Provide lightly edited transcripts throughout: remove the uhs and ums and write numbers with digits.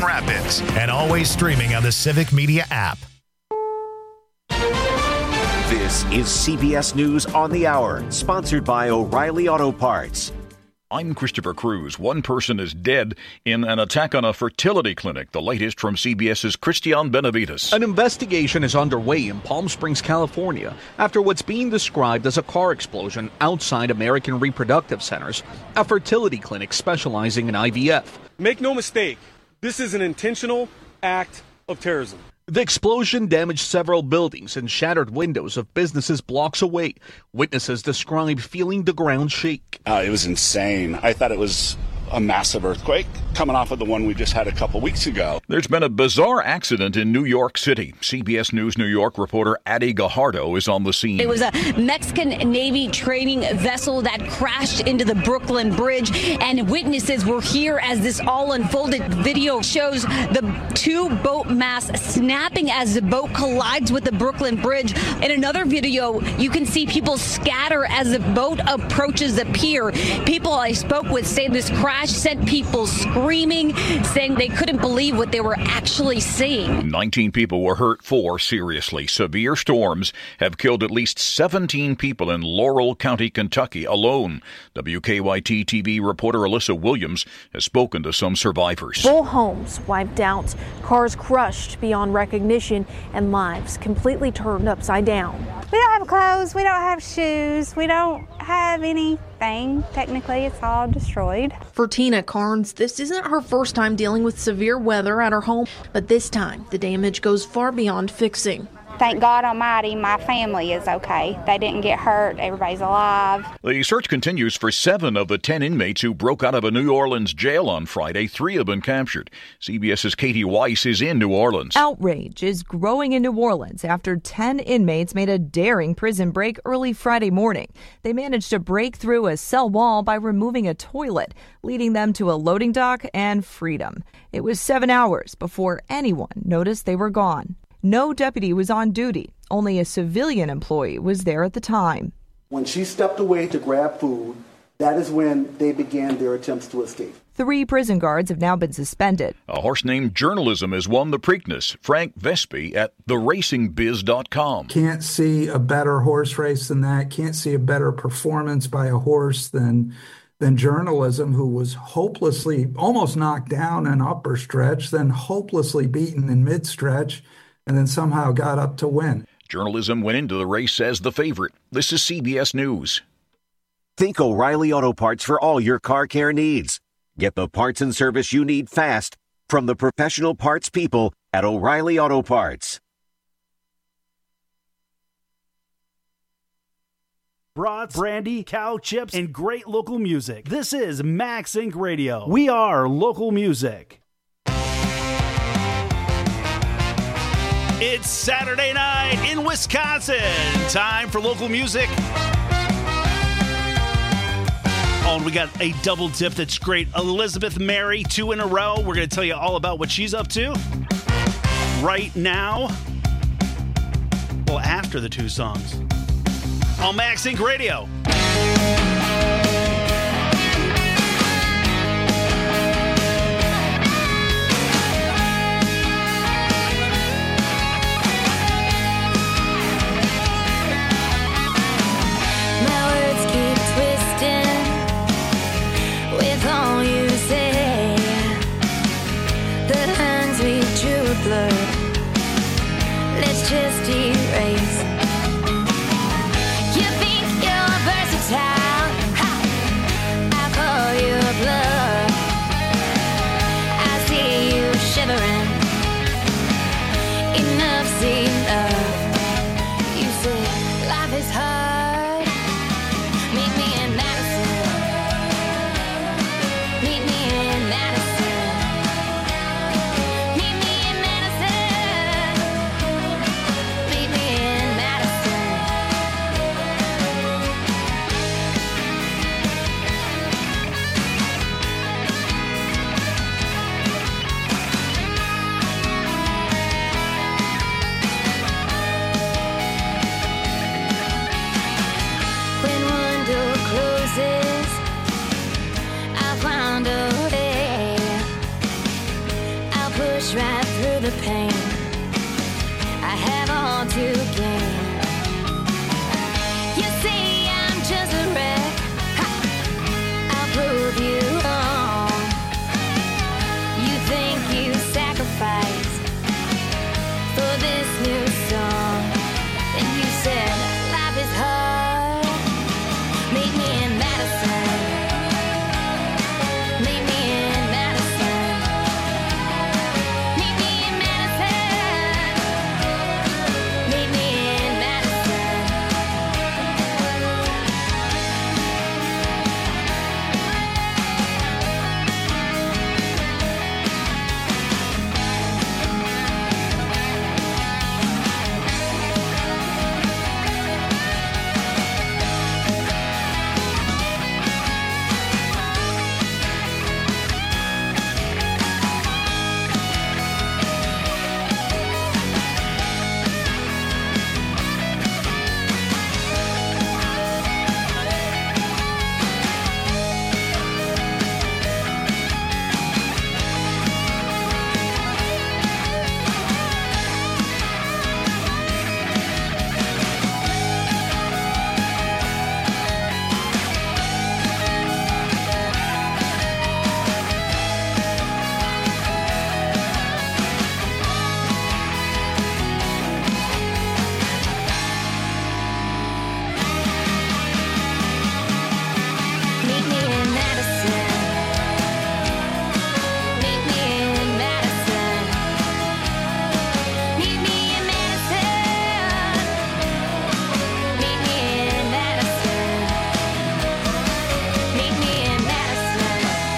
Grand Rapids, and always streaming on the Civic Media app. This is CBS News on the Hour, sponsored by O'Reilly Auto Parts. I'm Christopher Cruz. One person is dead in an attack on a fertility clinic. The latest from CBS's Christian Benavides. An investigation is underway in Palm Springs, California, after what's being described as a car explosion outside American Reproductive Centers, a fertility clinic specializing in IVF. Make no mistake, this is an intentional act of terrorism. The explosion damaged several buildings and shattered windows of businesses blocks away. Witnesses describe feeling the ground shake. It was insane. I thought it was a massive earthquake coming off of the one we just had a couple weeks ago. There's been a bizarre accident in New York City. CBS News New York reporter Addie Gajardo is on the scene. It was a Mexican Navy training vessel that crashed into the Brooklyn Bridge, and witnesses were here as this all unfolded. Video shows the two boat masts snapping as the boat collides with the Brooklyn Bridge. In another video, you can see people scatter as the boat approaches the pier. People I spoke with say this crash sent people screaming, saying they couldn't believe what they were actually seeing. 19 people were hurt, 4 seriously. Severe storms have killed at least 17 people in Laurel County, Kentucky alone. WKYT TV reporter Alyssa Williams has spoken to some survivors. Full homes wiped out, cars crushed beyond recognition, and lives completely turned upside down. We don't have clothes, we don't have shoes, we don't have anything. Technically, it's all destroyed. For Tina Carnes, this isn't her first time dealing with severe weather at her home, but this time the damage goes far beyond fixing. Thank God Almighty, my family is okay. They didn't get hurt. Everybody's alive. The search continues for 7 of the 10 inmates who broke out of a New Orleans jail on Friday. 3 have been captured. CBS's Katie Weiss is in New Orleans. Outrage is growing in New Orleans after 10 inmates made a daring prison break early Friday morning. They managed to break through a cell wall by removing a toilet, leading them to a loading dock and freedom. It was 7 hours before anyone noticed they were gone. No deputy was on duty. Only a civilian employee was there at the time. When she stepped away to grab food, that is when they began their attempts to escape. 3 prison guards have now been suspended. A horse named Journalism has won the Preakness. Frank Vespi at theracingbiz.com. Can't see a better horse race than that. Can't see a better performance by a horse than Journalism, who was hopelessly almost knocked down in upper stretch, then hopelessly beaten in mid-stretch, and then somehow got up to win. Journalism went into the race as the favorite. This is CBS News. Think O'Reilly Auto Parts for all your car care needs. Get the parts and service you need fast from the professional parts people at O'Reilly Auto Parts. Brats, brandy, cow chips, and great local music. This is Max Inc. Radio. We are local music. It's Saturday night in Wisconsin. Time for local music. Oh, and we got a double dip that's great. Elizabeth Mary, 2 in a row. We're going to tell you all about what she's up to right now. Well, after the 2 songs on Max Inc. Radio. Let's just erase. You think you're versatile? Ha! I'll call you a bluff. I see you shivering. Enough's enough. You say life is hard. Meet me in Madison. Meet me in Madison. Meet me in Madison. Meet me in Madison. push right through the pain. I have all to gain. You say I'm just a wreck. Ha! I'll prove you wrong. You think you sacrificed for this new song, and you said life is hard. Meet me in Madison. Meet me in Madison. Meet me in Madison. Meet me in Madison. Meet me in Madison. Meet me in Madison. Meet me in Madison. Meet me in Madison. Meet me in Madison.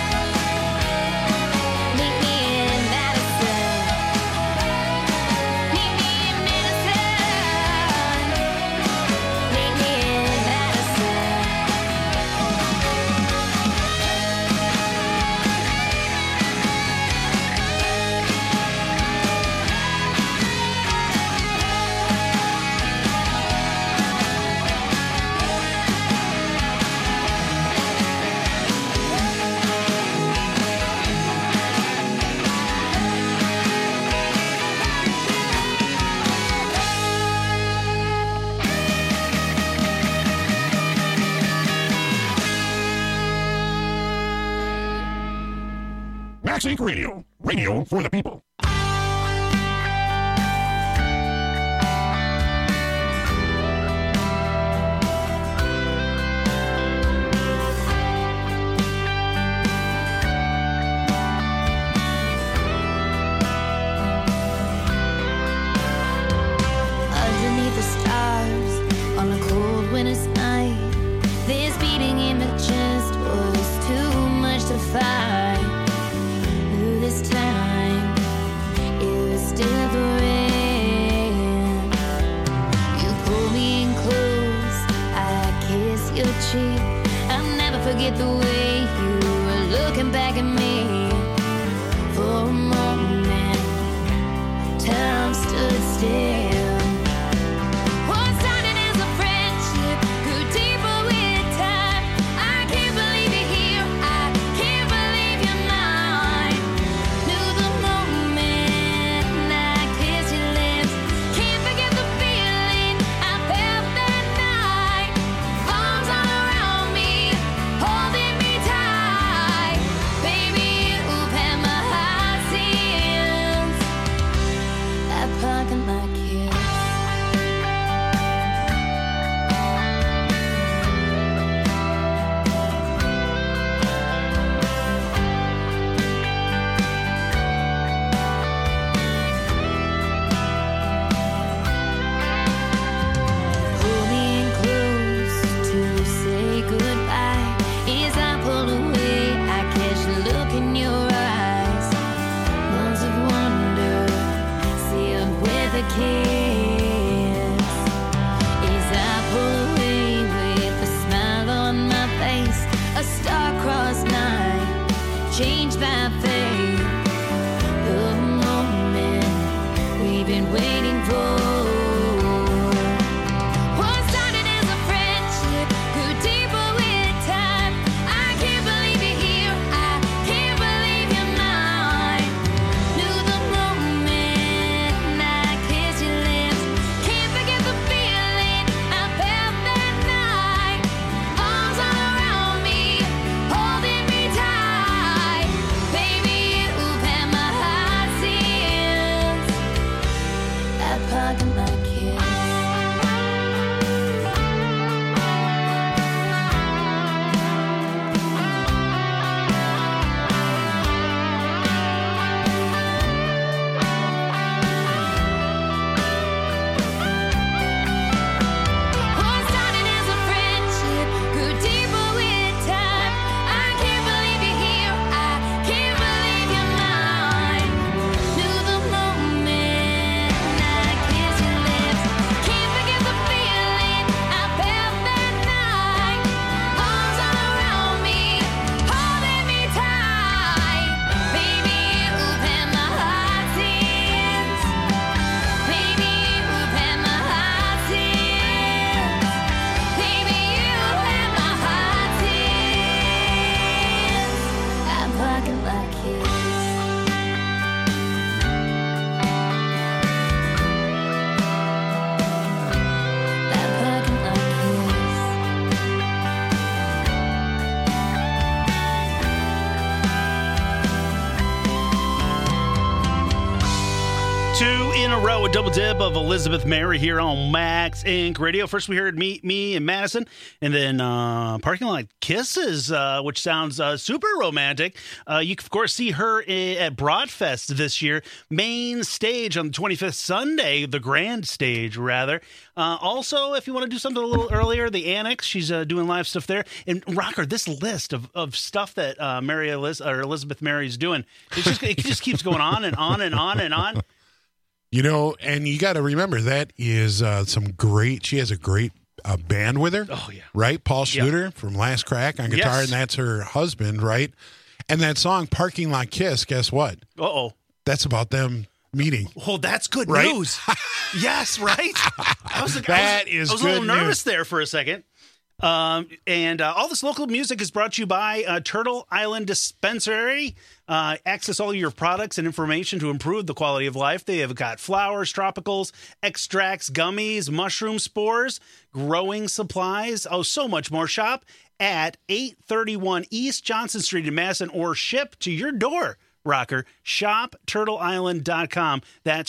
Meet me in Madison. Meet me in Madison. Meet me in Madison. Max Inc. Radio. Radio for the people. Underneath the stars on a cold winter's night, this beating in my chest was too much to fight. Ooh, this time it was different. You pull me in close, I kiss your cheek. I'll never forget the way you were looking back at me. For a moment, time stood still. What started as a friendship grew deeper with time. I can't believe you're here. I can't believe you're mine. Knew the moment I kissed your lips. Can't forget the feeling I felt that night. Arms all around me, holding me Two in a row, a double dip of Elizabeth Mary here on Max Inc. Radio. First we heard Me and Madison, and then Parking Lot Kisses, which sounds super romantic. You can, of course, see her at Broadfest this year. Main stage on the 25th Sunday, the grand stage, rather. Also, if you want to do something a little earlier, the Annex, she's doing live stuff there. And Rocker, this list of stuff that Elizabeth Mary's doing, it just keeps going on and on and on and on. You know, and you got to remember that is she has a great band with her. Oh, yeah. Right? Paul Schluter from Last Crack on guitar, and that's her husband, right? And that song, Parking Lot Kiss, guess what? Uh-oh. That's about them meeting. Oh, that's good news. Yes, right? I was a little nervous there for a second. And all this local music is brought to you by Turtle Island Dispensary. Access all your products and information to improve the quality of life. They have got flowers, tropicals, extracts, gummies, mushroom spores, growing supplies. Oh, so much more. Shop at 831 East Johnson Street in Madison or ship to your door, Rocker. ShopTurtleIsland.com. That's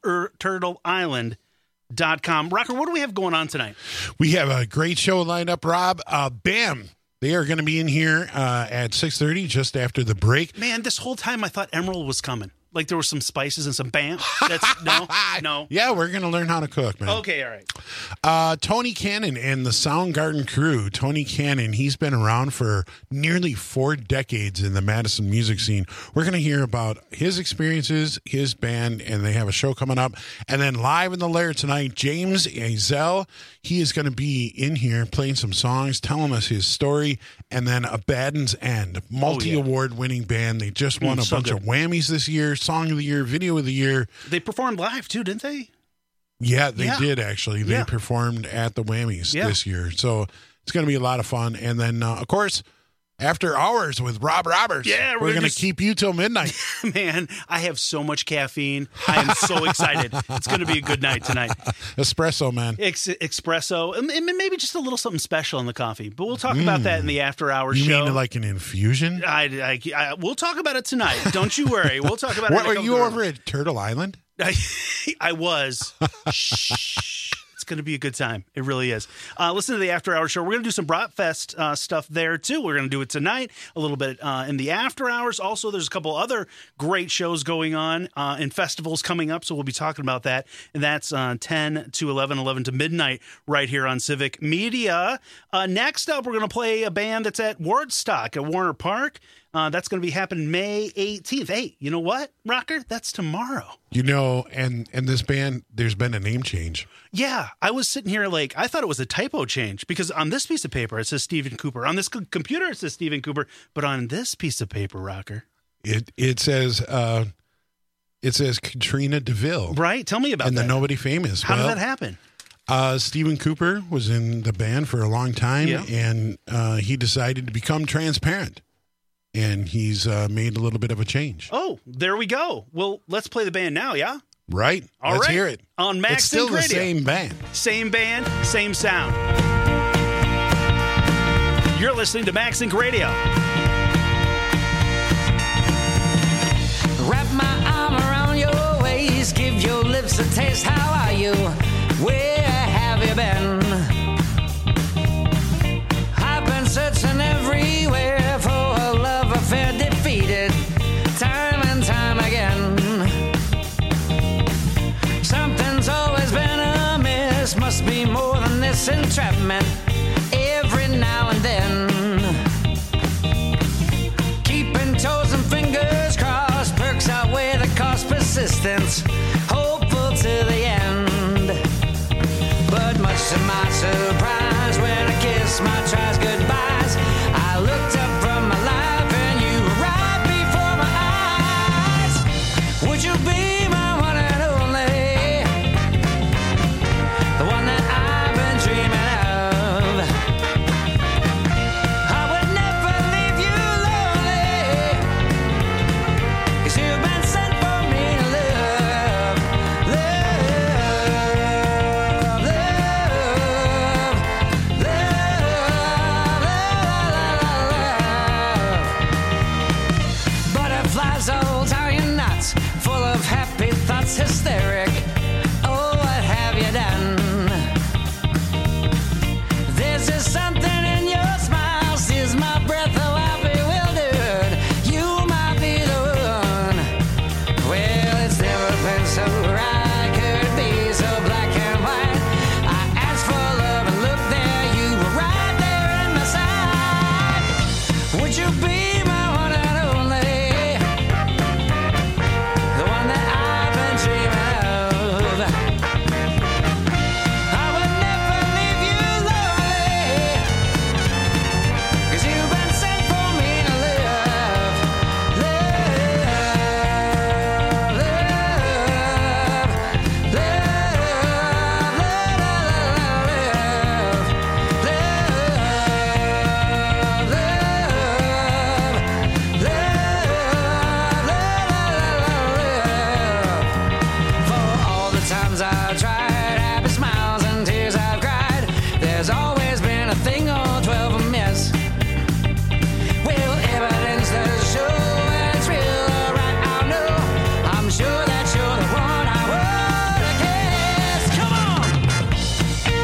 ShopTurtleIsland.com. Rocker, what do we have going on tonight? We have a great show lined up, Rob. BAM! They are going to be in here at 6:30, just after the break. Man, this whole time I thought Emerald was coming. Like there were some spices and some BAM. No. Yeah, we're going to learn how to cook, man. Okay, all right. Tony Cannon and the Soundgarden crew. Tony Cannon, he's been around for nearly 4 decades in the Madison music scene. We're going to hear about his experiences, his band, and they have a show coming up. And then live in the Lair tonight, James Azell. He is going to be in here playing some songs, telling us his story. And then Abaddon's End, multi-award winning band. They just won a bunch of Whammies this year. Song of the Year, Video of the Year. They performed live too, didn't they? Yeah, they did actually. They performed at the Whammies this year. So it's going to be a lot of fun. And then, of course, After Hours with Rob Roberts. Yeah, we're going to keep you till midnight. Man, I have so much caffeine. I am so excited. It's going to be a good night tonight. Espresso, man. Espresso. And maybe just a little something special in the coffee. But we'll talk about that in the After Hours show. You mean like an infusion? We'll talk about it tonight. Don't you worry. We'll talk about it. What, were you over at Turtle Island? I was. Shh. It's going to be a good time. It really is. Listen to the After Hours show. We're going to do some Bratfest stuff there, too. We're going to do it tonight, a little bit in the After Hours. Also, there's a couple other great shows going on and festivals coming up, so we'll be talking about that. And that's 10 to 11, 11 to midnight right here on Civic Media. Next up, we're going to play a band that's at Wardstock at Warner Park. That's going to be happening May 18th. Hey, you know what, Rocker? That's tomorrow. You know, and this band, there's been a name change. Yeah, I was sitting here like, I thought it was a typo change because on this piece of paper, it says Stephen Cooper. On this computer, it says Stephen Cooper. But on this piece of paper, Rocker, it says Katrina DeVille. Right? Tell me about that. And the Nobody Famous. How did that happen? Stephen Cooper was in the band for a long time, and he decided to become transparent. And he's made a little bit of a change. Oh, there we go. Well, let's play the band now, yeah? Right. Let's hear it. On Max It's still Inc. the Radio. same band. Same band, same sound. You're listening to Max Inc. Radio. Wrap my arm around your waist, give your lips a taste. How are you? Where have you been? I've been searching everywhere for a love affair defeated time and time again. Something's always been amiss, must be more than this entrapment every now and then. Keeping toes and fingers crossed, perks outweigh the cost, persistence, hopeful to the end. But much to my surprise, when I kiss my tries goodbyes, I looked up from my life and you were right before my eyes. Would you be my one and only, the one that I've been dreaming of? I would never leave you lonely, 'cause you've been sent for me to love, Butterflies all tying knots, full of happy thoughts, hysterics. that you're the one I would kiss. Come on!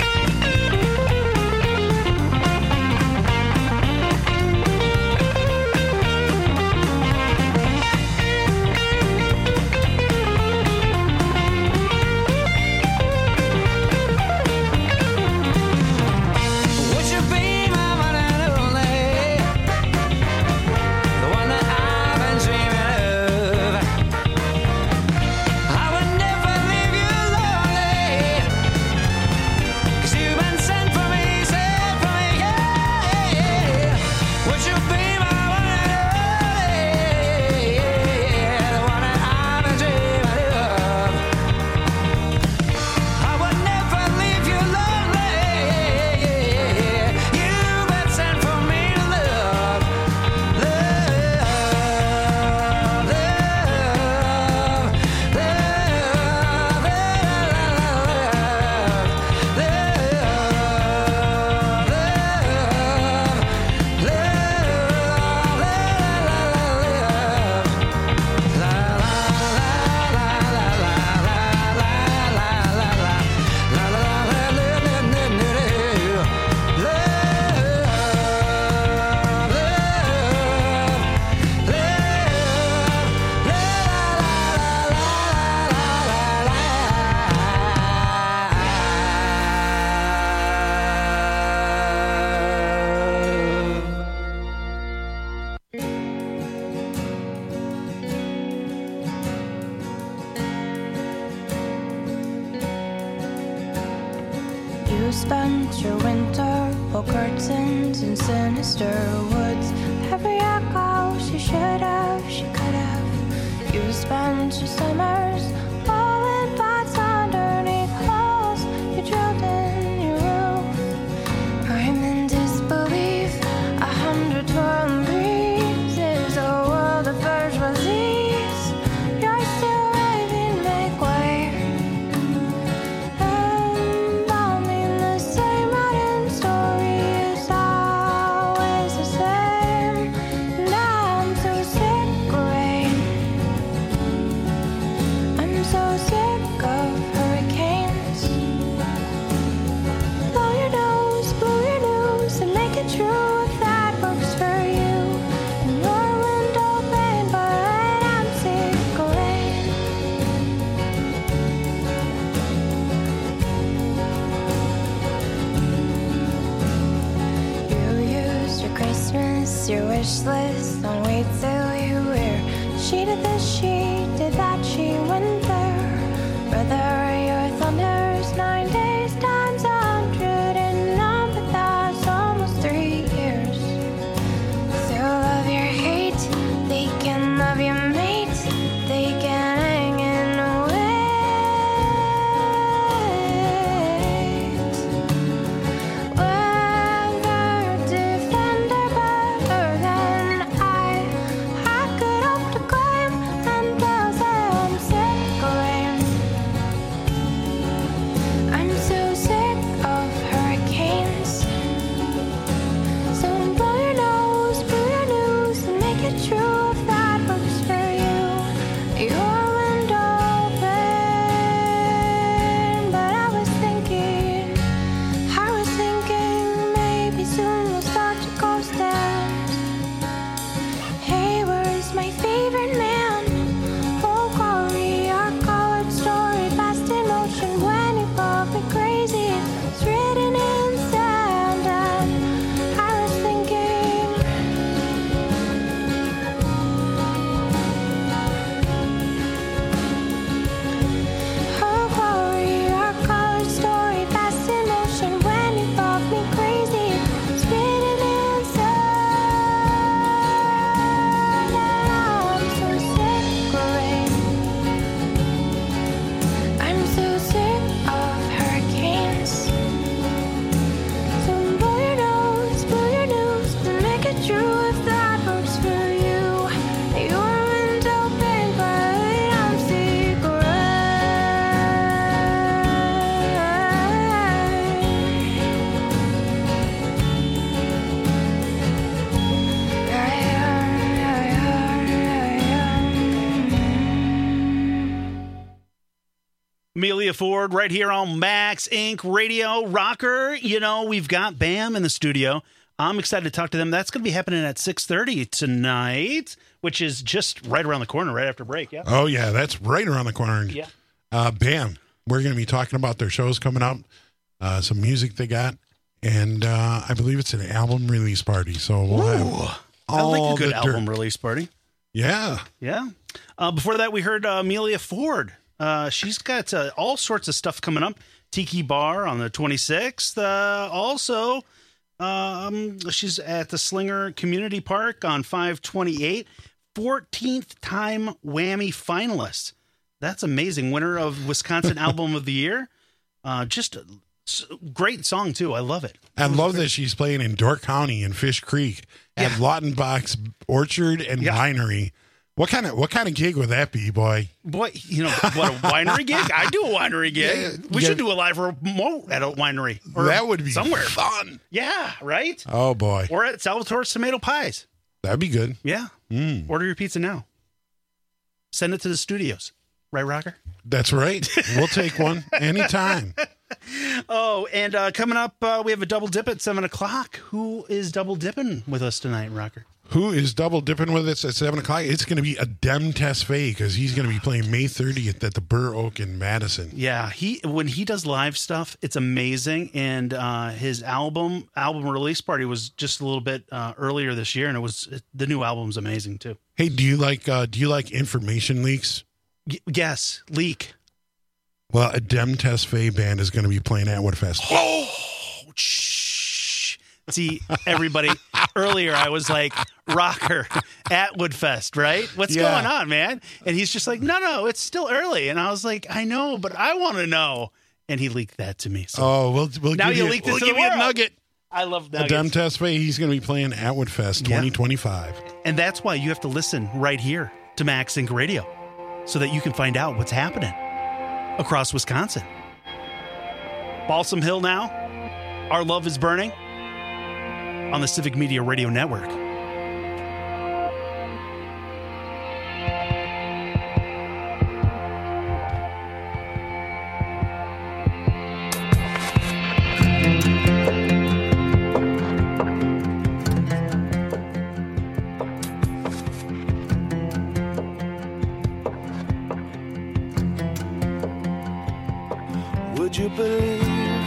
Would you be my one and only? The one that I've been dreaming of. I would never leave you lonely, 'cause you've been sent for me, yeah. Would you be my one and only? The one that I've been dreaming of. I would never leave you lonely. You've been sent for me to love, You spent your winter pull curtains in sinister woods. Every echo she should have, she could have. You spent your summers pulling pots underneath holes you drilled in your roof. I'm in disbelief. 100 twirling breezes, a world of first disease. You're still raving, make way. The same modern story is always the same. Now I'm so sick of rain. Amelia Ford right here on Max Inc. Radio. Rocker, we've got Bam in the studio. I'm excited to talk to them. That's going to be happening at 6:30 tonight, which is just right around the corner, right after break. Yeah. Oh, yeah, that's right around the corner. Yeah. Bam, we're going to be talking about their shows coming up, some music they got, and I believe it's an album release party. So we'll have I like a good album release party. Yeah. Yeah. Before that, we heard Amelia Ford. She's got all sorts of stuff coming up. Tiki Bar on the 26th. Also, she's at the Slinger Community Park on 5/28. 14th time Whammy finalist. That's amazing. Winner of Wisconsin Album of the Year. Just a great song, too. I love it. I love that she's playing in Dork County and Fish Creek at Lautenbach's Orchard and Winery. What kind of gig would that be, boy? Boy, what, a winery gig? I do a winery gig. Yeah, we should do a live remote at a winery. Or that would be somewhere fun. Yeah, right? Oh, boy. Or at Salvatore's Tomato Pies. That'd be good. Yeah. Order your pizza now. Send it to the studios. Right, Rocker? That's right. We'll take one anytime. Oh, and coming up, we have a double dip at 7 o'clock. Who is double dipping with us tonight, Rocker? Who is double dipping with us at 7 o'clock? It's going to be Adem Tesfaye because he's going to be playing May 30th at the Burr Oak in Madison. Yeah, when he does live stuff, it's amazing. And his album release party was just a little bit earlier this year, and the new album's amazing too. Hey, do you like information leaks? Yes, leak. Well, Adem Tesfaye band is going to be playing at Woodfest. Oh, shh. See, everybody, earlier I was like, Rocker at Woodfest, right? What's going on, man? And he's just like, no, it's still early. And I was like, I know, but I want to know. And he leaked that to me. So we'll now give you leaked it to give you a nugget. I love nuggets. Adem Tesfaye, he's going to be playing at Woodfest 2025. And that's why you have to listen right here to Max Inc. Radio so that you can find out what's happening across Wisconsin. Balsam Hill now. Our Love is Burning on the Civic Media Radio Network. Would you believe?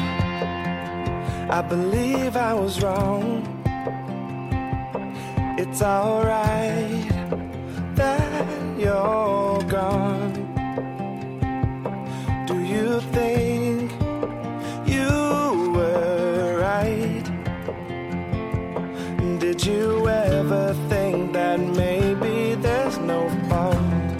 I believe I was wrong. It's alright that you're gone. Do you think you were right? Did you ever think that maybe there's no fault?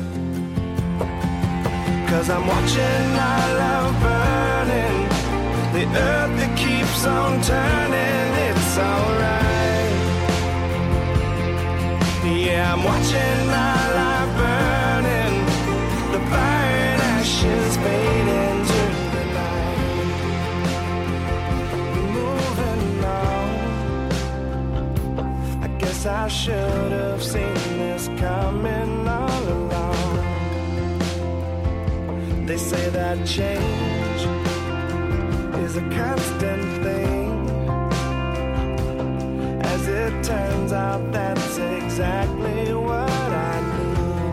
'Cause I'm watching our love burning, the earth that keeps on turning. It's alright. Yeah, I'm watching our life burning, the fire and ashes fade into the night. We're moving on. I guess I should have seen this coming all along. They say that change is a constant thing. As it turns out, that's exactly what I need.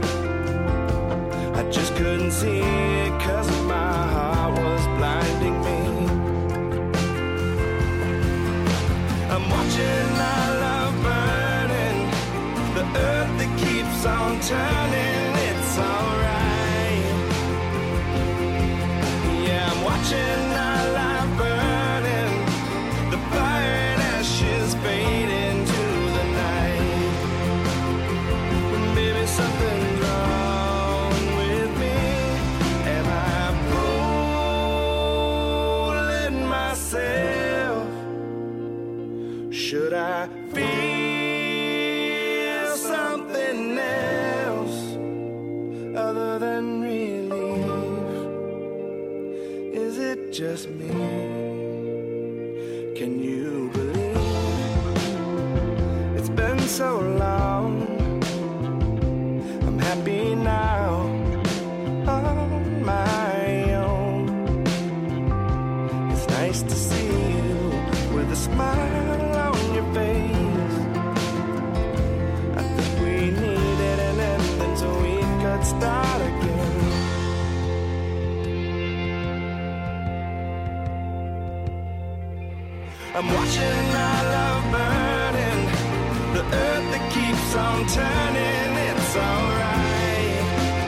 I just couldn't see it 'cause my heart was blinding me. I'm watching our love burning, the earth that keeps on turning. It's alright. Yeah, I'm watching our life burning, the fire and ashes fade into the night. Maybe something's wrong with me. Am I fooling myself? Should I feel something else other than relief? Is it just me? Can you believe it's been so long? I'm happy now on my I'm watching our love burning, the earth that keeps on turning. It's alright.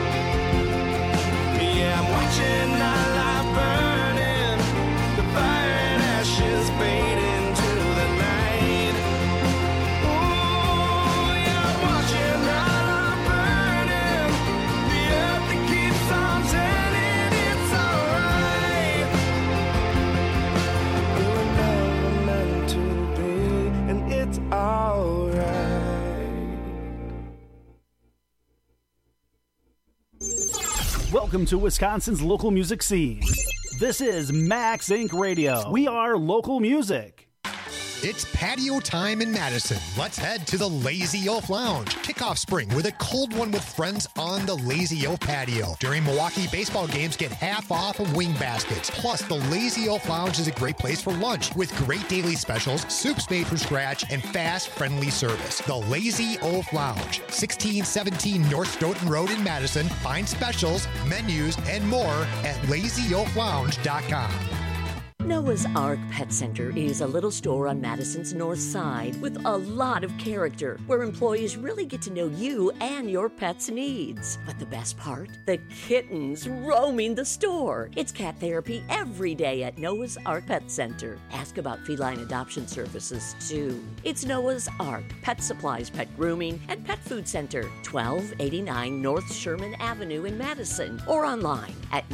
Yeah, I'm watching our love burning, the fire and ashes fade into the night. Ooh, yeah, I'm watching our love burning, the earth that keeps on turning. It's alright. We were never meant to be, and it's alright. Welcome to Wisconsin's local music scene. This is Max Inc. Radio. We are local music. It's patio time in Madison. Let's head to the Lazy Oaf Lounge. Kick off spring with a cold one with friends on the Lazy Oaf patio. During Milwaukee baseball games, get half off of wing baskets. Plus, the Lazy Oaf Lounge is a great place for lunch with great daily specials, soups made from scratch, and fast, friendly service. The Lazy Oaf Lounge, 1617 North Stoughton Road in Madison. Find specials, menus, and more at lazyoaflounge.com. Noah's Ark Pet Center is a little store on Madison's north side with a lot of character, where employees really get to know you and your pet's needs. But the best part? The kittens roaming the store. It's cat therapy every day at Noah's Ark Pet Center. Ask about feline adoption services, too. It's Noah's Ark Pet Supplies, Pet Grooming, and Pet Food Center, 1289 North Sherman Avenue in Madison, or online at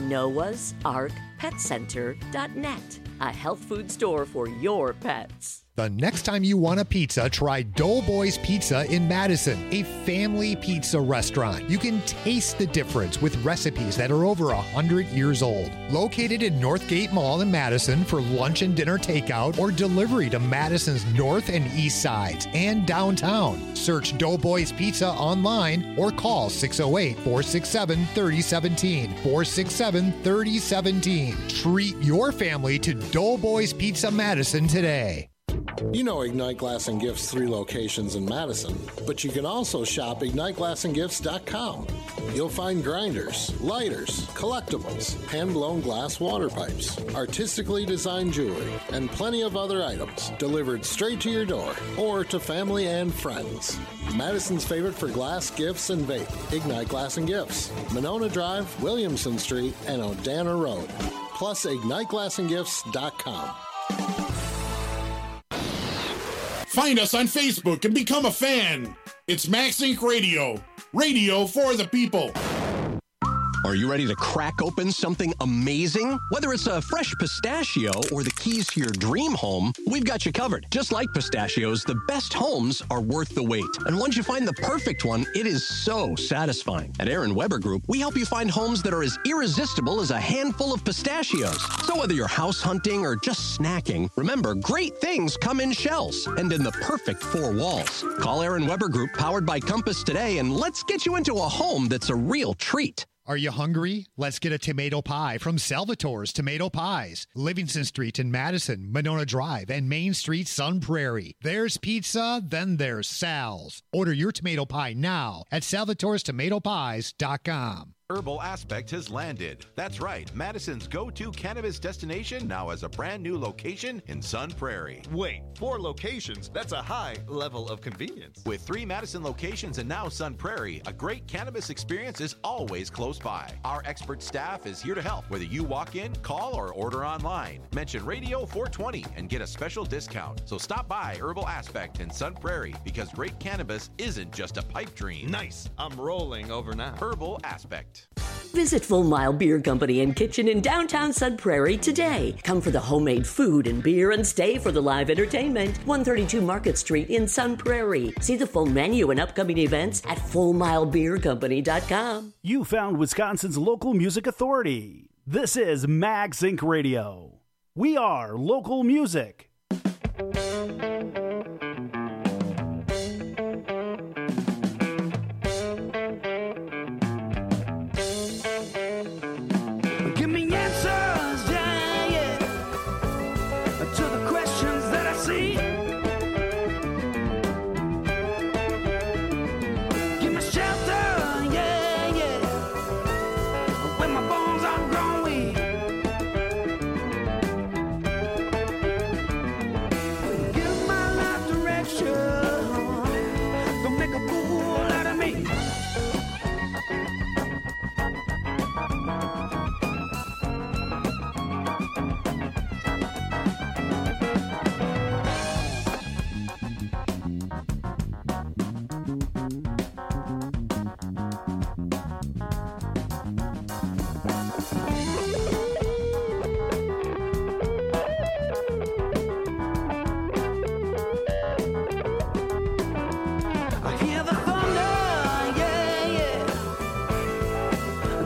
noahsarkpetcenter.net. A health food store for your pets. The next time you want a pizza, try Doughboys Pizza in Madison, a family pizza restaurant. You can taste the difference with recipes that are over 100 years old. Located in Northgate Mall in Madison for lunch and dinner takeout or delivery to Madison's north and east sides and downtown. Search Doughboys Pizza online or call 608-467-3017. 467-3017. Treat your family to Doughboys Pizza Madison today. You know Ignite Glass and Gifts 3 locations in Madison, but you can also shop IgniteGlassandGifts.com. You'll find grinders, lighters, collectibles, hand-blown glass water pipes, artistically designed jewelry, and plenty of other items delivered straight to your door or to family and friends. Madison's favorite for glass, gifts, and vape. Ignite Glass and Gifts, Monona Drive, Williamson Street, and Odana Road. Plus IgniteGlassandGifts.com. Find us on Facebook and become a fan. It's Max Inc. Radio. Radio for the people. Are you ready to crack open something amazing? Whether it's a fresh pistachio or the keys to your dream home, we've got you covered. Just like pistachios, the best homes are worth the wait. And once you find the perfect one, it is so satisfying. At Aaron Weber Group, we help you find homes that are as irresistible as a handful of pistachios. So whether you're house hunting or just snacking, remember, great things come in shells and in the perfect 4 walls. Call Aaron Weber Group, powered by Compass, today, and let's get you into a home that's a real treat. Are you hungry? Let's get a tomato pie from Salvatore's Tomato Pies. Livingston Street in Madison, Monona Drive, and Main Street, Sun Prairie. There's pizza, then there's Sal's. Order your tomato pie now at salvatorestomatopies.com. Herbal Aspect has landed. That's right, Madison's go-to cannabis destination now has a brand new location in Sun Prairie. Wait, 4 locations? That's a high level of convenience. With 3 Madison locations and now Sun Prairie, a great cannabis experience is always close by. Our expert staff is here to help, whether you walk in, call, or order online. Mention Radio 420 and get a special discount. So stop by Herbal Aspect in Sun Prairie, because great cannabis isn't just a pipe dream. Nice. I'm rolling over now. Herbal Aspect. Visit Full Mile Beer Company and Kitchen in downtown Sun Prairie today. Come for the homemade food and beer and stay for the live entertainment. 132 Market Street in Sun Prairie. See the full menu and upcoming events at FullMileBeerCompany.com. You found Wisconsin's local music authority. This is Max Inc. Radio. We are local music.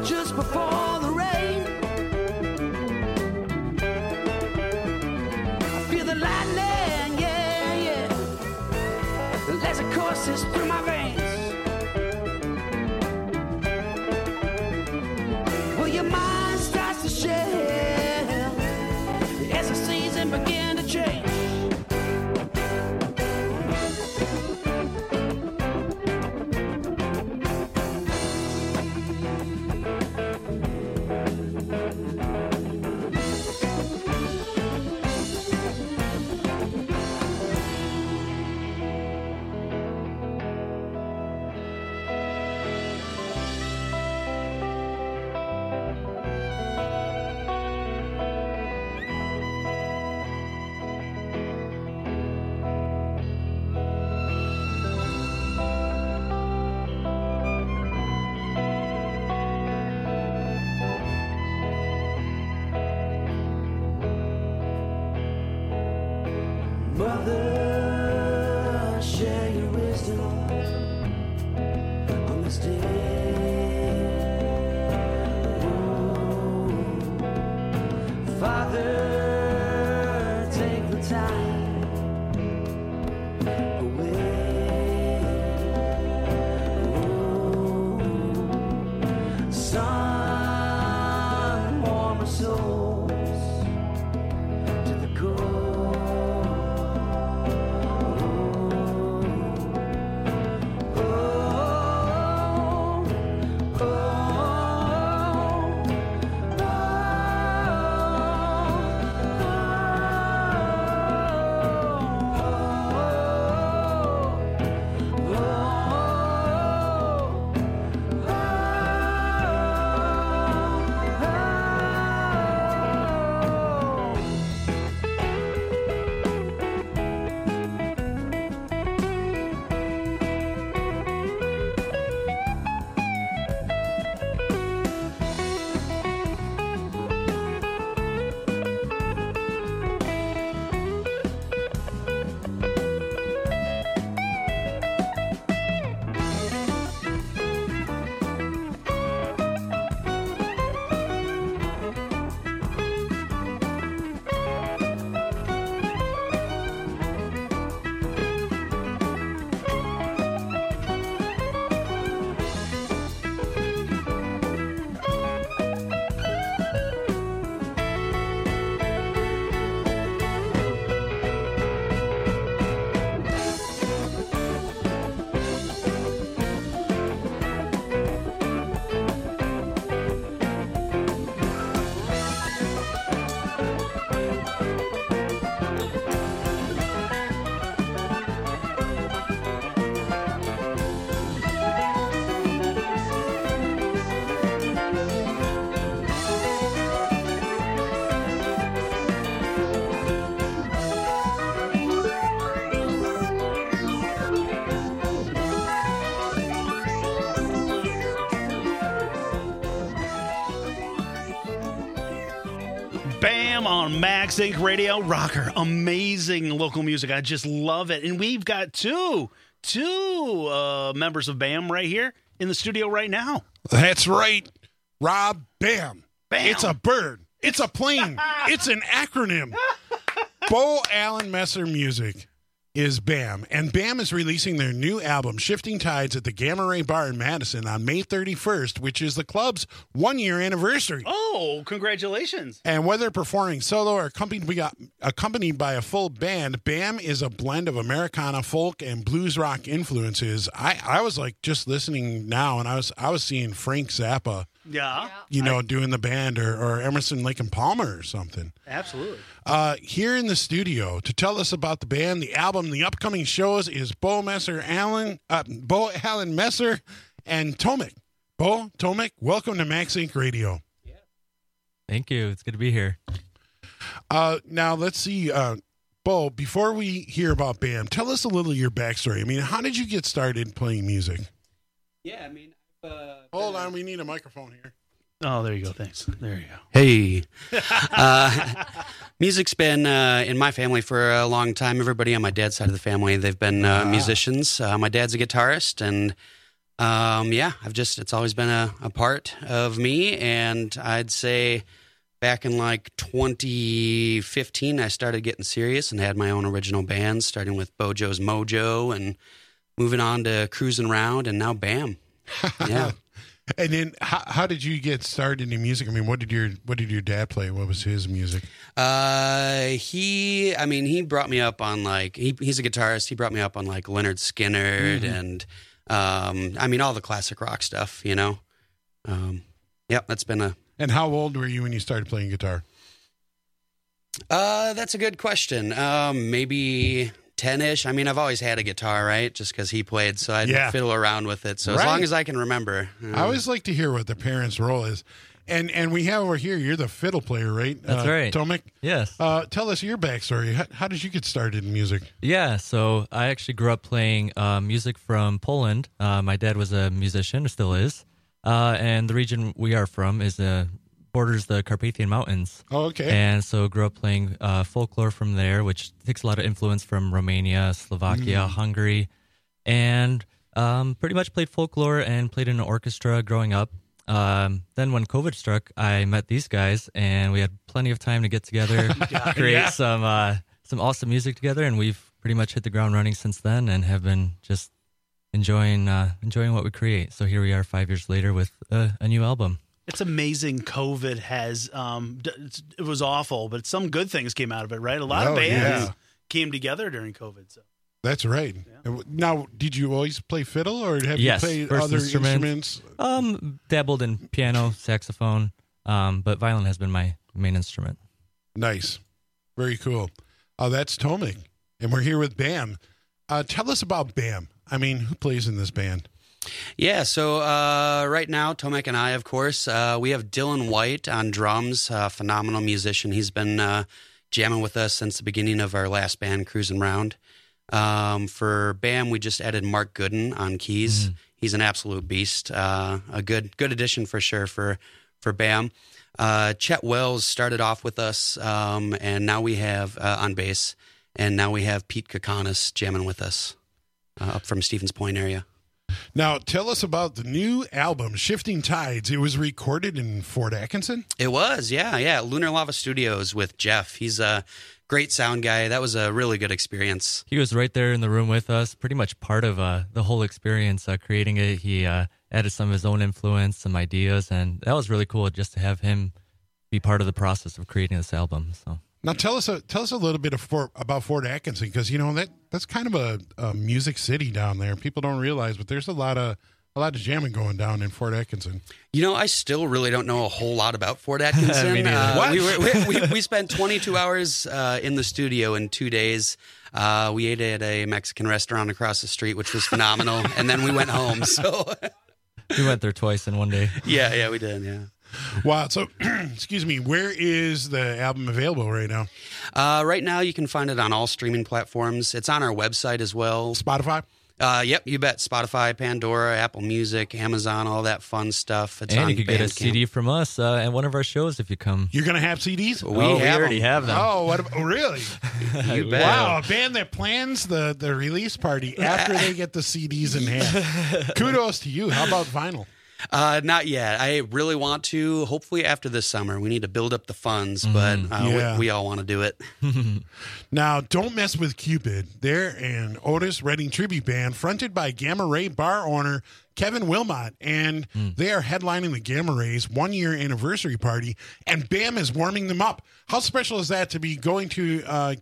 just before the rain. I feel the lightning, yeah, yeah, as it courses through my veins. Well, your mind starts to shell as the season begin to change. Mother, share your wisdom on this day. Oh, Father, take the time away. Oh, Son, warm our souls to the core. Bam on Max Inc. Radio. Rocker. Amazing local music. I just love it. And we've got two members of BAM right here in the studio right now. That's right, Rob. BAM. Bam. It's a bird. It's a plane. It's an acronym. Bo Allen Messer Music is BAM, and BAM is releasing their new album, Shifting Tides, at the Gamma Ray Bar in Madison on May 31st, which is the club's one-year anniversary. Oh, congratulations. And whether performing solo or accompanied by a full band, BAM is a blend of Americana, folk, and blues rock influences. I was like just listening now, and I was seeing Frank Zappa. Yeah. Doing the band or Emerson, Lake and Palmer or something. Absolutely. Here in the studio to tell us about the band, the album, the upcoming shows is Bo Allen Messer and Tomek. Bo, Tomek, welcome to Max Inc. Radio. Yeah. Thank you. It's good to be here. Now let's see, Bo, before we hear about BAM, tell us a little of your backstory. I mean, how did you get started playing music? Yeah, I mean, hold on, we need a microphone here. Oh, there you go. Thanks. There you go. Hey. Music's been in my family for a long time. Everybody on my dad's side of the family, they've been musicians. My dad's a guitarist, and It's always been a part of me. And I'd say back in like 2015, I started getting serious and had my own original band, starting with Bojo's Mojo and moving on to Cruising Round and now BAM. Yeah. And then how did you get started in music? I mean, what did your dad play? What was his music? He brought me up on like, he's a guitarist. He brought me up on like Leonard Skinner and, all the classic rock stuff, you know? That's been And how old were you when you started playing guitar? That's a good question. Maybe 10-ish. I mean, I've always had a guitar, right? Just because he played, so I'd fiddle around with it. So as long as I can remember. I always like to hear what the parents' role is. And we have over here, you're the fiddle player, right? That's right. Tomek? Yes. Tell us your backstory. How did you get started in music? Yeah, so I actually grew up playing music from Poland. My dad was a musician, or still is. And the region we are from borders the Carpathian Mountains. Oh, okay. And so grew up playing folklore from there, which takes a lot of influence from Romania, Slovakia, Hungary. And pretty much played folklore and played in an orchestra growing up. Then when COVID struck, I met these guys, and we had plenty of time to get together, create some awesome music together, and we've pretty much hit the ground running since then and have been just enjoying what we create. So here we are 5 years later with a new album. It's amazing COVID has, it was awful, but some good things came out of it, right? A lot of bands came together during COVID. So that's right. Yeah. Now, did you always play fiddle, or have you played other instruments? Dabbled in piano, saxophone, but violin has been my main instrument. Nice. Very cool. That's Tomek, and we're here with BAM. Tell us about BAM. I mean, who plays in this band? Yeah, so right now, Tomek and I, of course, we have Dylan White on drums, phenomenal musician. He's been jamming with us since the beginning of our last band, Cruising Round. For BAM, we just added Mark Gooden on keys. He's an absolute beast. A good addition for sure for BAM. Chet Wells started off with us, and now we have on bass, and now we have Pete Kokonis jamming with us up from Stevens Point area. Now, tell us about the new album, Shifting Tides. It was recorded in Fort Atkinson? It was, yeah. Lunar Lava Studios with Jeff. He's a great sound guy. That was a really good experience. He was right there in the room with us, pretty much part of the whole experience, creating it. He added some of his own influence, some ideas, and that was really cool just to have him be part of the process of creating this album. So. Now tell us a little bit about Fort Atkinson, because that's kind of a music city down there. People don't realize, but there's a lot of jamming going down in Fort Atkinson. I still really don't know a whole lot about Fort Atkinson. We spent 22 hours in the studio in 2 days. We ate at a Mexican restaurant across the street, which was phenomenal, and then we went home. So we went there twice in one day. Yeah, we did. Yeah. Wow. So, excuse me, where is the album available right now? Right now, you can find it on all streaming platforms. It's on our website as well. Spotify? Yep, you bet. Spotify, Pandora, Apple Music, Amazon, all that fun stuff. It's and on you could get a CD from us at one of our shows if you come. You're going to have CDs? We already have them. Oh, really? You bet. Wow, a band that plans the release party after they get the CDs in hand. Kudos to you. How about vinyl? Not yet. I really want to. Hopefully after this summer. We need to build up the funds, but we all want to do it. Now, Don't Mess with Cupid. They're an Otis Redding tribute band fronted by Gamma Ray bar owner Kevin Wilmot, and they are headlining the Gamma Rays 1 year anniversary party, and BAM is warming them up. How special is that to be going to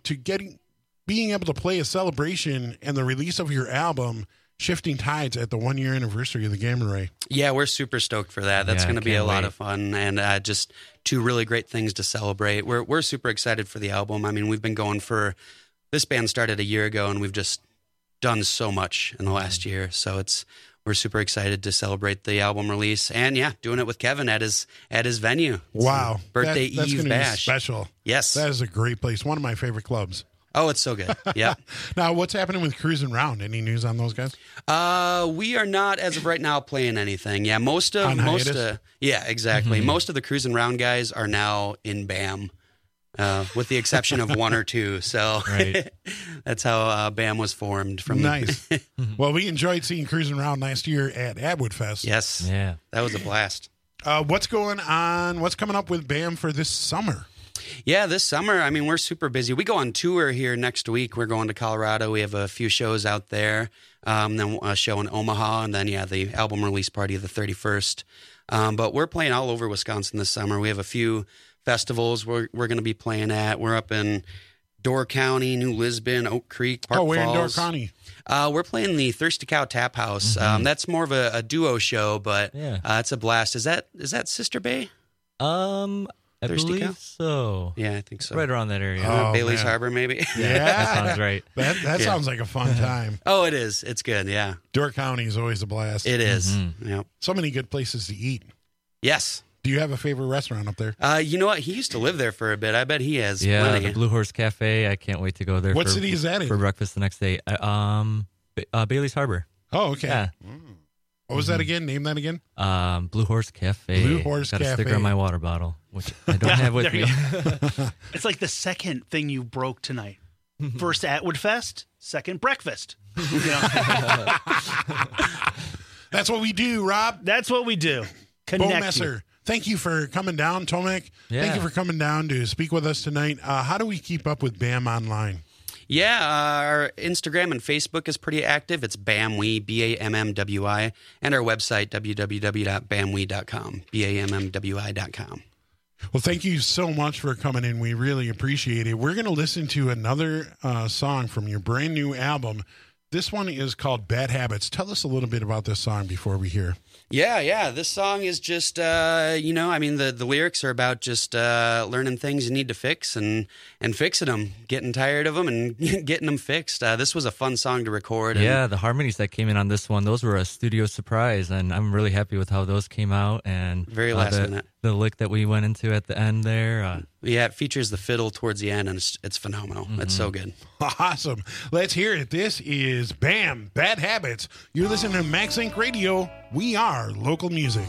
being able to play a celebration and the release of your album, Shifting Tides, at the 1 year anniversary of the Gamma Ray? Yeah, we're super stoked for that. That's going to be a lot of fun, and just two really great things to celebrate. We're super excited for the album. I mean, we've been going for, this band started a year ago, and we've just done so much in the last year. So we're super excited to celebrate the album release, and doing it with Kevin at his venue. Wow, birthday that's Eve bash. Be special. Yes, that is a great place. One of my favorite clubs. Oh, it's so good. Yeah. Now, what's happening with Cruising Round? Any news on those guys? We are not, as of right now, playing anything. Yeah, yeah, exactly. Most of the Cruising Round guys are now in BAM. with the exception of one or two. So that's how BAM was formed. From Nice. Well, we enjoyed seeing Cruising Around last year at Atwood Fest. Yes. Yeah. That was a blast. What's going on? What's coming up with BAM for this summer? Yeah, this summer, I mean, we're super busy. We go on tour here next week. We're going to Colorado. We have a few shows out there, then a show in Omaha, and then, the album release party of the 31st. But we're playing all over Wisconsin this summer. We have a few festivals we're going to be playing at. We're up in Door County, New Lisbon, Oak Creek, Park Falls. Where in Door County? We're playing the Thirsty Cow Tap House. That's more of a duo show, but it's a blast. Is that Sister Bay? I believe so. Yeah, I think so. Right around that area. Bailey's Harbor, maybe. Yeah. That sounds right. That sounds like a fun time. Oh, it is. It's good, yeah. Door County is always a blast. It is. Yep. So many good places to eat. Yes. Do you have a favorite restaurant up there? You know what? He used to live there for a bit. I bet he has. Yeah, plenty. the Blue Horse Cafe. I can't wait to go there. What city is that in? For breakfast the next day. Bailey's Harbor. Oh, okay. Yeah. What was that again? Name that again. Blue Horse Cafe. Blue Horse Got Cafe. a sticker on my water bottle, which I don't have with me. It's like the second thing you broke tonight. First Atwood Fest, second breakfast. That's what we do, Rob. That's what we do. Connect Bo Messer, thank you for coming down. Tomek, thank you for coming down to speak with us tonight. How do we keep up with BAM online? Yeah, our Instagram and Facebook is pretty active. It's BAMWI, BAMMWI, and our website, www.bamwi.com, BAMMWI.com. Well, thank you so much for coming in. We really appreciate it. We're going to listen to another song from your brand new album. This one is called Bad Habits. Tell us a little bit about this song before we hear. Yeah. This song is just, the lyrics are about just learning things you need to fix and fixing them, getting tired of them and getting them fixed. This was a fun song to record. Yeah, the harmonies that came in on this one, those were a studio surprise, and I'm really happy with how those came out. And very last minute. The lick that we went into at the end there. Yeah, it features the fiddle towards the end, and it's phenomenal. It's so good. Awesome. Let's hear it. This is BAM, Bad Habits. You're listening to Max Inc. Radio. We are local music.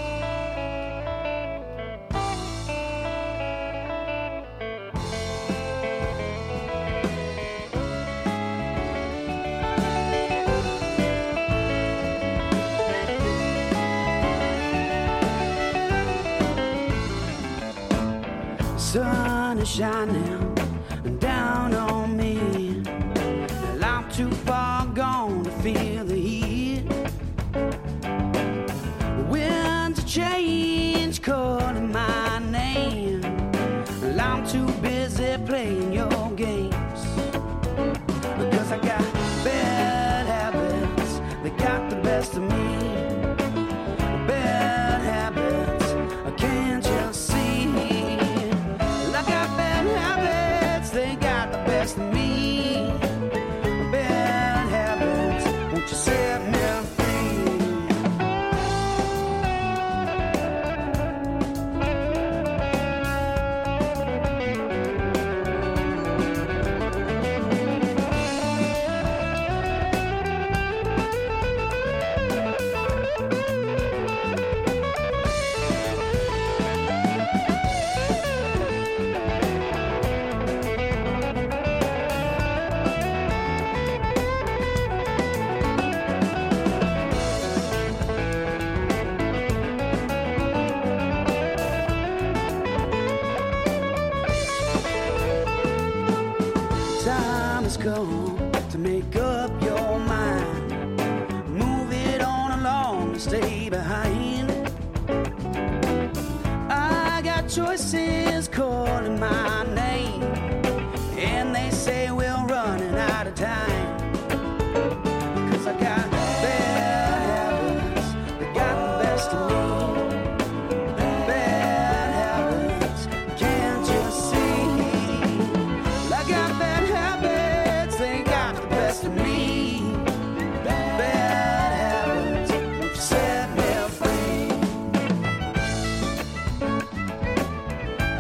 Sun is shining down on me, and I'm too far gone to feel the heat. Winds of change calling my name, and I'm too busy playing your games. Because I got bad habits, they got the best of me. Bad habits, can't you see? I got bad habits, they got the best of me. Bad habits, won't you set me come to make up your mind. Move it on along and stay behind. I got choices calling my name, and they say we're running out of time. 'Cause I got bad habits, they got the best of me. Bad habits, can't you see? I got bad habits, they got the best of me. Bad habits, won't you set me free?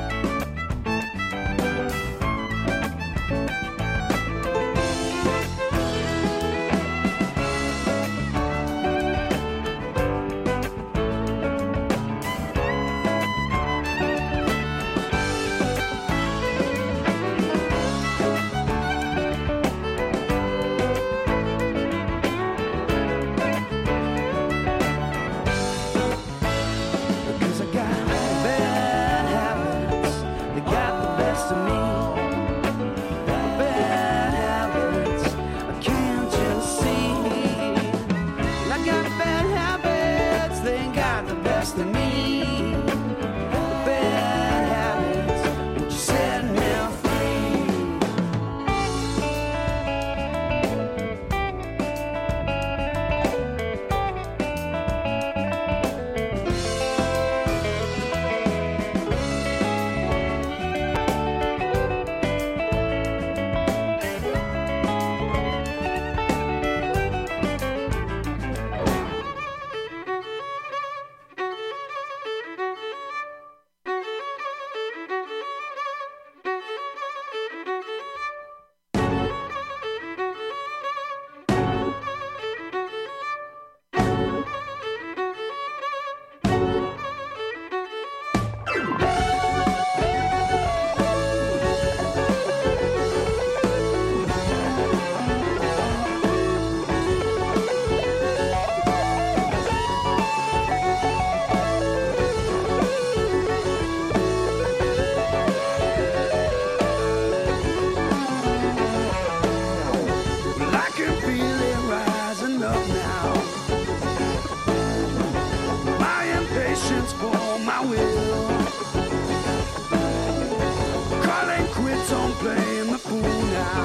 I will. Calling quits on playing the fool now.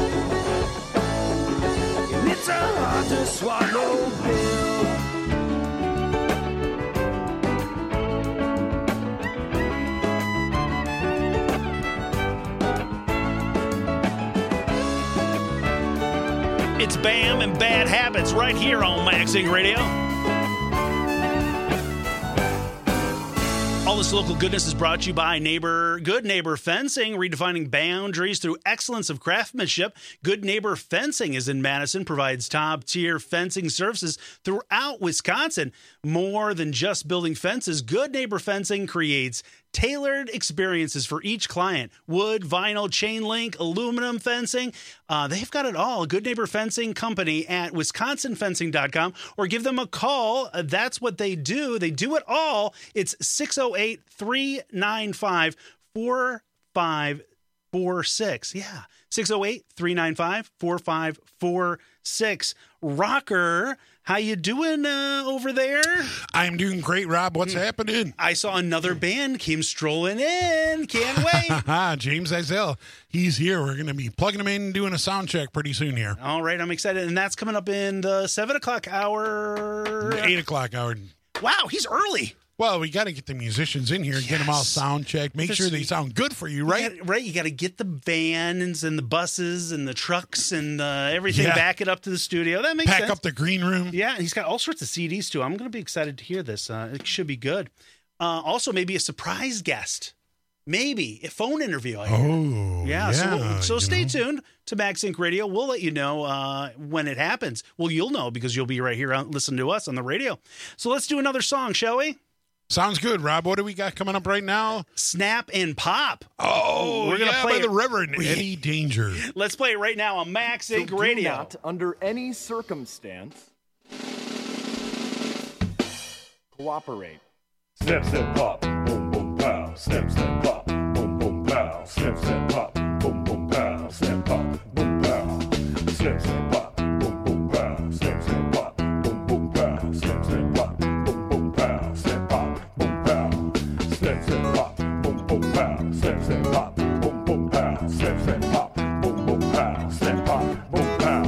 And it's a hard to swallow pill. It's Bam and Bad Habits right here on Maxing Radio. All this local goodness is brought to you by Good Neighbor Fencing, redefining boundaries through excellence of craftsmanship. Good Neighbor Fencing is in Madison, provides top-tier fencing services throughout Wisconsin. More than just building fences, Good Neighbor Fencing creates tailored experiences for each client. Wood, vinyl, chain link, aluminum fencing. They've got it all. Good Neighbor Fencing Company at wisconsinfencing.com, or give them a call. That's what they do. They do it all. It's 608-395-4546. Yeah, 608-395-4546. Rocker, how you doing over there? I'm doing great, Rob. What's happening? I saw another band came strolling in. Can't wait. James Izell. He's here. We're going to be plugging him in and doing a sound check pretty soon here. All right, I'm excited. And that's coming up in the 7 o'clock hour. 8 o'clock hour. Wow, he's early. Well, we got to get the musicians in here and get them all sound checked. Make sure they sound good for you, right? You got to get the vans and the buses and the trucks and everything, back it up to the studio. That makes sense. Pack up the green room. Yeah, and he's got all sorts of CDs, too. I'm going to be excited to hear this. It should be good. Also, maybe a surprise guest. Maybe a phone interview. Yeah. So stay tuned to Max Inc. Radio. We'll let you know when it happens. Well, you'll know because you'll be right here listening to us on the radio. So let's do another song, shall we? Sounds good, Rob. What do we got coming up right now? Snap and Pop. Oh, we're gonna play the Reverend Eddie Danger. Let's play it right now on Max Inc. Radio. Do not, under any circumstance, cooperate. Snap, snap, pop, boom, boom, pow. Snap, snap, pop, boom, boom, pow. Snap, snap, pop, boom, boom, pow. Snap, pop, boom, pow. Snap, snap, pop, boom, boom, pow. Snap, snap, pop, boom, boom, pow. Snap, snap, pop, boom, boom, pow. Snap, pop, boom, pow. Snap, snap, pop, boom, boom, pow. Snap, snap, pop, boom, boom, pow. Snap, snap, pop, boom, boom, pow. Snap, pop, boom, pow.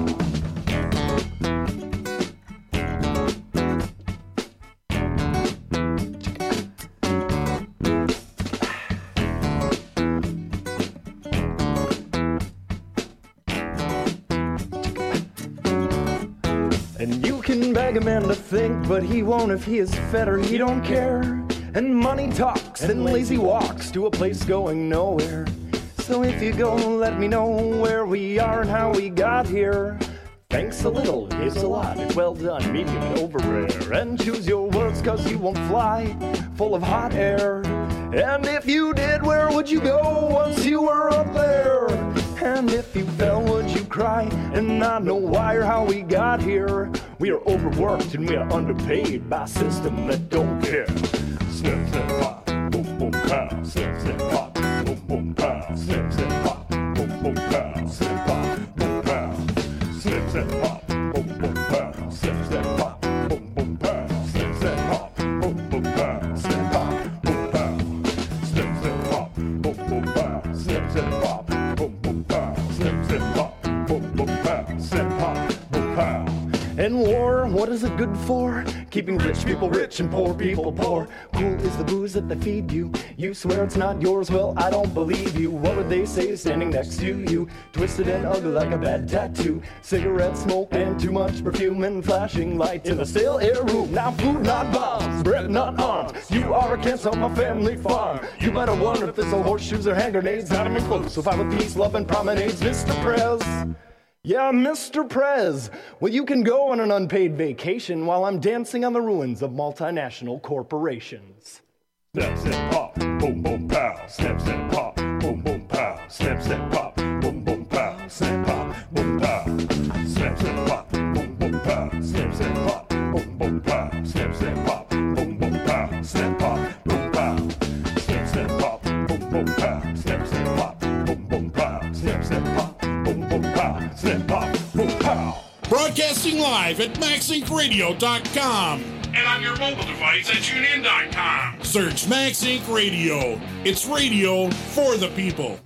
And you can beg a man to think, but he won't if he is fed or he don't care. And money talks and lazy walks to a place going nowhere. So if you go, let me know where we are and how we got here. Thanks a little, it's a lot, it's well done, medium and over rare. And choose your words cause you won't fly, full of hot air. And if you did, where would you go once you were up there? And if you fell, would you cry and not know why or how we got here? We are overworked and we are underpaid by a system that don't care. Snap, snap, pop, boom, boom, pow. Snap, snap, pop, boom, boom, pow. Snap, snap, pop, boom, boom, pow. Snap, pop, boom, pow. Snap, snap, pop, boom, boom, pow. Snap, snap, pop, boom, boom, pow. Snap, snap, pop, boom, boom, pow. Snap, pop, boom, pow. Snap, snap, pop, boom, boom, pow. Snap, snap, pop, boom, boom, pow. Snap, snap, pop, boom, boom, pow. Snap, pop, boom, pow. And war, what is it good for? Keeping rich people rich and poor people poor. Cool is the booze that they feed you. You swear it's not yours, well, I don't believe you. What would they say standing next to you? Twisted and ugly like a bad tattoo. Cigarette smoke and too much perfume and flashing lights in the stale air room. Now food, not bombs, bread, not arms. You are against on my family farm. You better wonder if this old horseshoes or hand grenades. Not even close, so fight with peace, love, and promenades. Mr. Prez. Yeah, Mr. Prez. Well, you can go on an unpaid vacation while I'm dancing on the ruins of multinational corporations. Snap, snap, pop, boom, boom, pow. Snap, snap, pop, boom, boom, pow. Snap, snap, pop, boom, boom, pow. Snap, pop, boom, pow. Snap, snap, pop, boom, boom, pow. Snap, snap, pop, boom, boom, pow. Snap, snap, pop, boom, boom, pow. Snap, pop, boom, pow. Snap, snap, pop, boom, boom, pow. Snap, snap, pop, boom, boom, pow. Snap, snap, pop, boom, boom, pow. Snap, pop, boom, pow. Broadcasting live at MaxIncRadio.com and on your mobile device at TuneIn.com. Search Max Inc. Radio. It's radio for the people.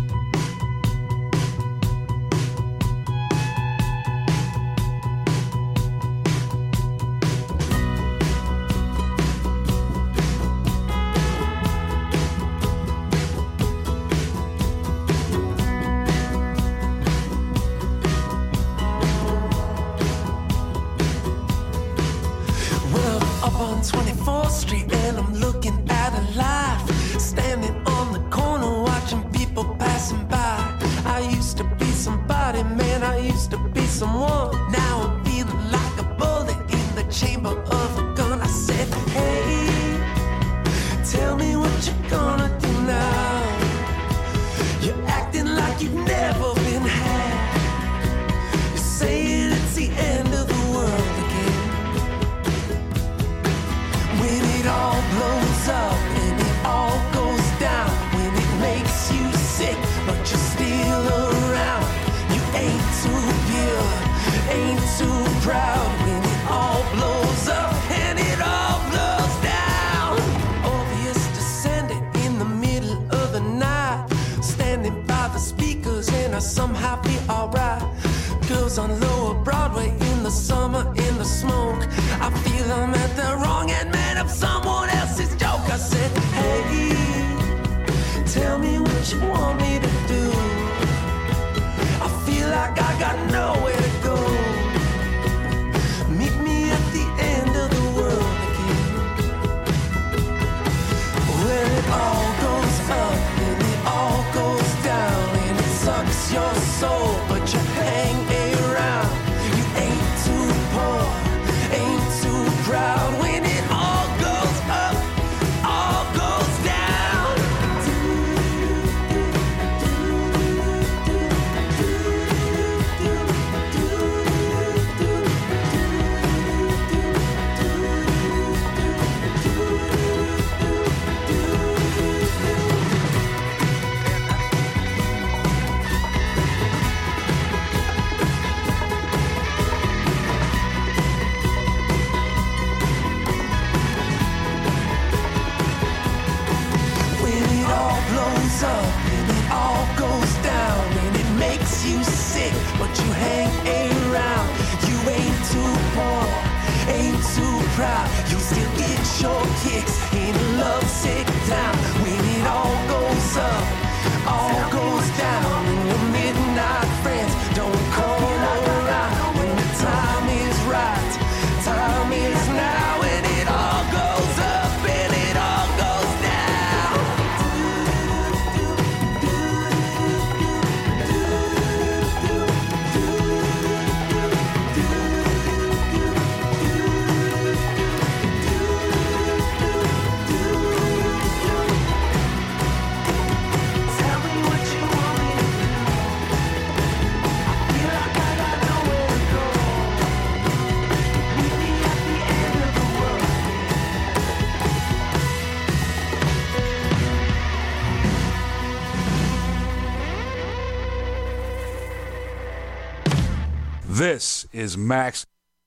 This is Max.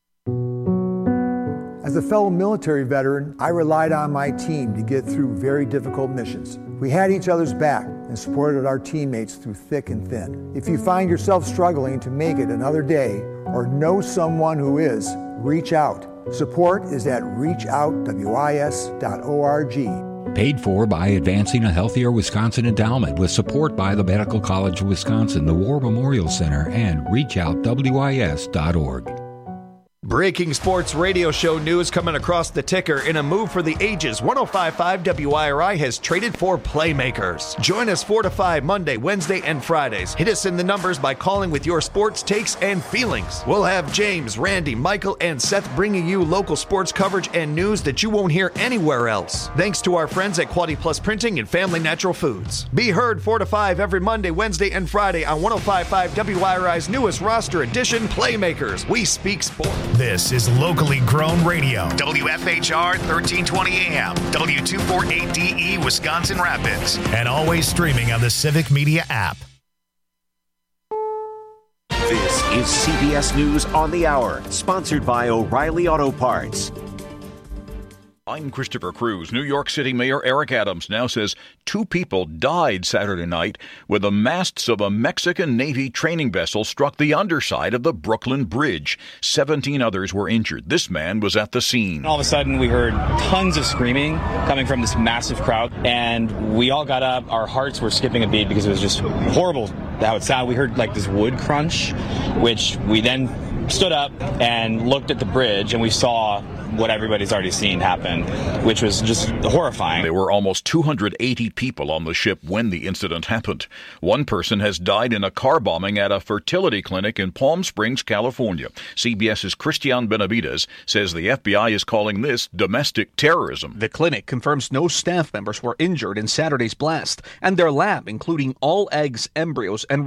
As a fellow military veteran, I relied on my team to get through very difficult missions. We had each other's back and supported our teammates through thick and thin. If you find yourself struggling to make it another day or know someone who is, reach out. Support is at reachoutwis.org. Paid for by Advancing a Healthier Wisconsin Endowment with support by the Medical College of Wisconsin, the War Memorial Center, and reachoutwis.org. Breaking sports radio show news coming across the ticker. In a move for the ages, 105.5 WIRI has traded for playmakers. Join us 4 to 5 Monday, Wednesday, and Fridays. Hit us in the numbers by calling with your sports takes and feelings. We'll have James, Randy, Michael, and Seth bringing you local sports coverage and news that you won't hear anywhere else. Thanks to our friends at Quality Plus Printing and Family Natural Foods. Be heard 4 to 5 every Monday, Wednesday, and Friday on 105.5 WIRI's newest roster edition, Playmakers. We speak sports. This is locally grown radio. WFHR 1320 AM, W248DE Wisconsin Rapids, and always streaming on the Civic Media app. This is CBS News on the Hour, sponsored by O'Reilly Auto Parts. I'm Christopher Cruz. New York City Mayor Eric Adams now says 2 people died Saturday night when the masts of a Mexican Navy training vessel struck the underside of the Brooklyn Bridge. 17 others were injured. This man was at the scene. All of a sudden, we heard tons of screaming coming from this massive crowd, and we all got up. Our hearts were skipping a beat because it was just horrible how it sounded. We heard like this wood crunch, which we then stood up and looked at the bridge, and we saw what everybody's already seen happen, which was just horrifying. There were almost 280 people on the ship when the incident happened. One person has died in a car bombing at a fertility clinic in Palm Springs, California. CBS's Christian Benavides says the FBI is calling this domestic terrorism. The clinic confirms no staff members were injured in Saturday's blast, and their lab, including all eggs, embryos, and